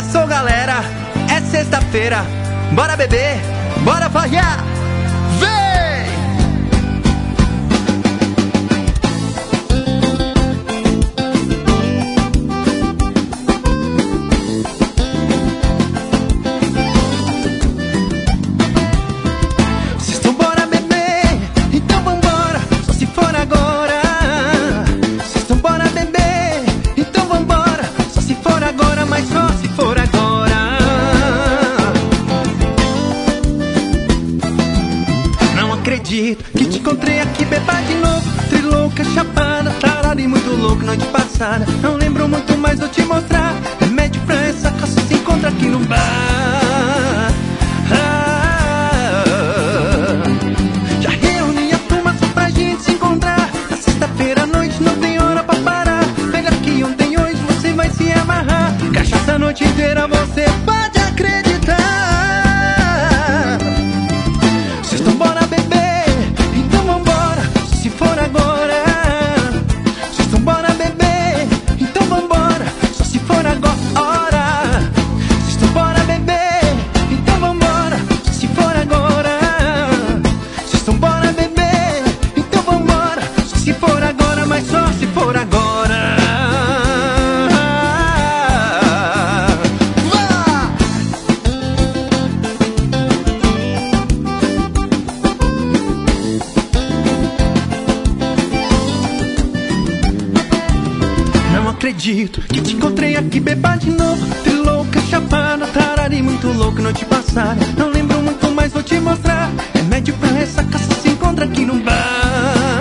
Começou, galera, é sexta-feira. Bora beber, bora farrear. Vem! Vocês estão bora beber, então vambora, só se for agora. Vocês estão bora beber, então vambora, só se for agora, mas só se for agora. Acredito que te encontrei aqui, beba de novo. Trilouca, chapada, tarada e muito louco. Noite passada, não lembro muito, mas vou te mostrar. Remédio pra essa caça se encontra aqui no bar. Já reuni a turma só pra gente se encontrar. Na sexta-feira à noite não tem hora pra parar. Melhor que ontem, hoje você vai se amarrar. Cachaça a noite inteira, você pode acreditar. Vocês estão bora beber, então vambora, se for agora. Vocês estão bora beber, então vambora, só se for agora. Vocês estão bora beber, então vambora, só se for agora. Vocês estão bora beber, então vambora, só se for agora, mas só se for agora. Acredito que te encontrei aqui, beba de novo. Trilouca, chapada, tarada e muito louco. Noite passada, não lembro muito, mas vou te mostrar. Remédio pra essa caça se encontra aqui no bar.